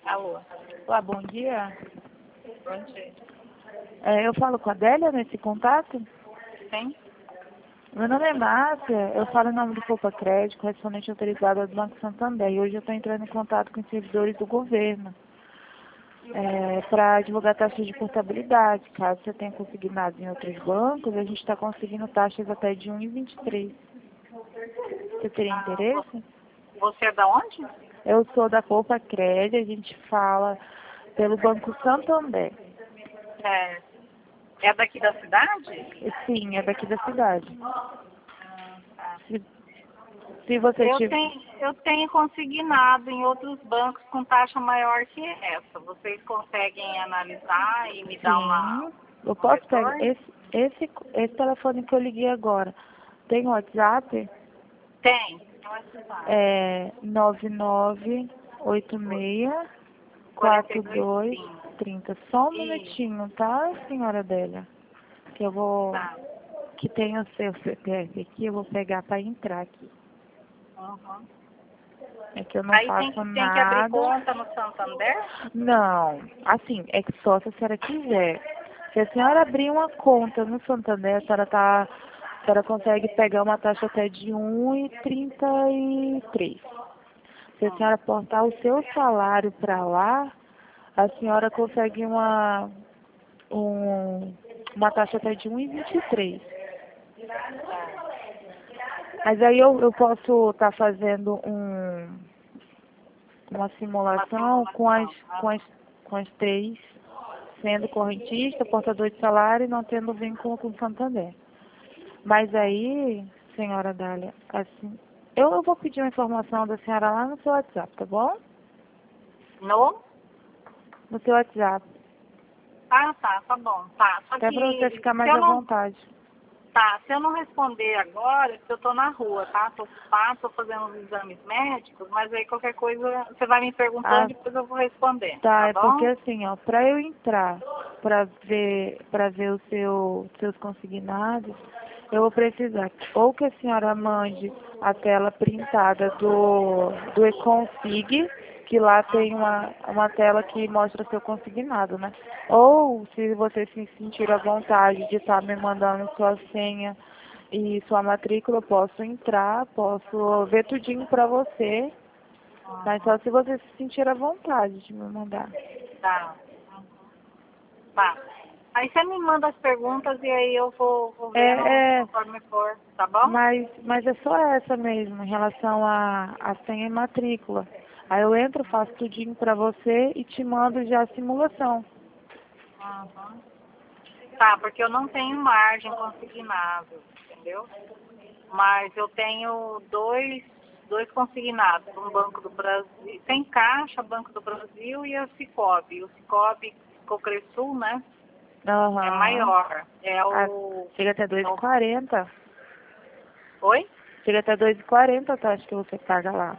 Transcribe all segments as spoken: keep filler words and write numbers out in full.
Alô, Olá, bom dia. bom dia. É, eu falo com a Adélia nesse contato? Sim? Meu nome é Márcia, eu falo em nome do Poupa Crédito, correspondente autorizado do Banco Santander, e hoje eu estou entrando em contato com os servidores do governo é, para divulgar taxas de portabilidade. Caso você tenha consignado em outros bancos, a gente está conseguindo taxas até de um vírgula vinte e três. Você teria Ah, interesse? você é da onde? Eu sou da Poupa Crédito, a gente fala pelo Banco Santander. É, é daqui da cidade? Sim, é daqui da cidade. Ah, tá. Se, se você Eu tiver... tenho, eu tenho consignado em outros bancos com taxa maior que essa. Vocês conseguem analisar e me dar uma, Sim, eu um posso pegar retorno? esse, esse, esse telefone que eu liguei agora. Tem WhatsApp? Tem. Tem WhatsApp. É nove nove oito seis quarenta e quatro dois dois cinco. trinta. Só um Isso, minutinho, tá, senhora Adélia? Que eu vou, tá. que tem o seu C P F aqui, eu vou pegar para entrar aqui. Uhum. É que eu não Aí tem faço que, tem que abrir nada. conta no Santander? Não, assim, é que só se a senhora quiser. Se a senhora abrir uma conta no Santander, a senhora, tá, a senhora consegue pegar uma taxa até de um vírgula trinta e três. Se a Hum. senhora aportar o seu salário para lá, a senhora consegue uma, um, uma taxa até de um vírgula vinte e três. Mas aí eu, eu posso estar fazendo um, uma Uma simulação com as, simulação. com Ah, as, com as três, sendo correntista, portador de salário e não tendo vínculo com o Santander. Mas aí, senhora Dália, assim, eu, eu vou pedir uma informação da senhora lá no seu WhatsApp, tá bom? no? No seu WhatsApp, Ah, tá, tá bom. Tá. Só até para você que ficar se mais eu à não. vontade. Tá, se eu não responder agora, é porque eu tô na rua, tá? Tô ocupado, tô fazendo uns exames médicos, mas aí qualquer coisa você vai me perguntando Ah, e depois eu vou responder, tá, tá é porque bom? assim, ó, para eu entrar, para ver, para ver o seu, seus consignados, eu vou precisar ou que a senhora mande a tela printada do, do Econfig, que lá tem uma, uma tela que mostra seu consignado, né? Ou, se você se sentir à vontade de estar me mandando sua senha e sua matrícula, eu posso entrar, posso ver tudinho para você, mas só se você se sentir à vontade de me mandar. Tá. Tá. Aí você me manda as perguntas e aí eu vou, vou vendo É, é, conforme for, tá bom? mas, mas é só essa mesmo, em relação a, a senha e matrícula. Aí eu entro, faço tudinho pra você e te mando já a simulação. Uhum. Tá, porque eu não tenho margem consignado, entendeu? Mas eu tenho dois, dois consignados, um Banco do Brasil, tem Caixa, Banco do Brasil e a Cicobi. O Cicobi, Cocresul, né? É Aham. maior. É Ah, o. chega até É dois e o quarenta. oi? Chega até dois e quarenta a taxa que você paga lá.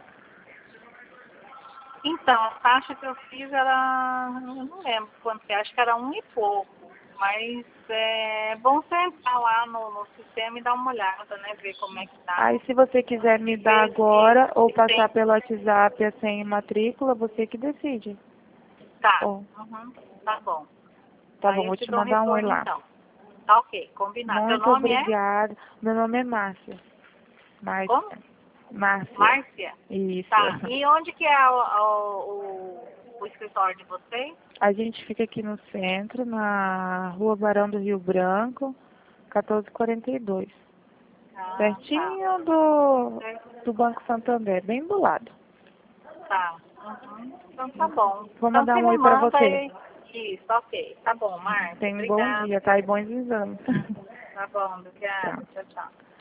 Então, a taxa que eu fiz era. Eu não lembro quanto que é, acho que era um e pouco. Mas é bom você entrar lá no, no sistema e dar uma olhada, né? Ver como é que tá. Aí se você quiser me dar Ver se, agora ou se tem. passar pelo WhatsApp a senha e matrícula, você que decide. Tá. Oh, Uhum, tá bom. tá Aí bom, eu vou te te dou um mandar um oi retorno lá. então. Tá ok, combinado. Seu Muito nome é? obrigada. Meu nome é Márcia. Como? Márcia. Márcia. Márcia? Isso. Tá. E onde que é o, o, o, o escritório de vocês? A gente fica aqui no centro, na Rua Barão do Rio Branco, quatorze e quarenta e dois. Ah, tá. Pertinho do, Certo. do Banco Santander, bem do lado. Tá. Uhum. Então tá bom. Vou Então mandar você um me oi pra manda você. aí. Isso, ok. Tá bom, Márcia. Tenha um bom Obrigada. dia, tá? E bons exames. Tá bom, obrigada. Tchau. Tchau, tchau.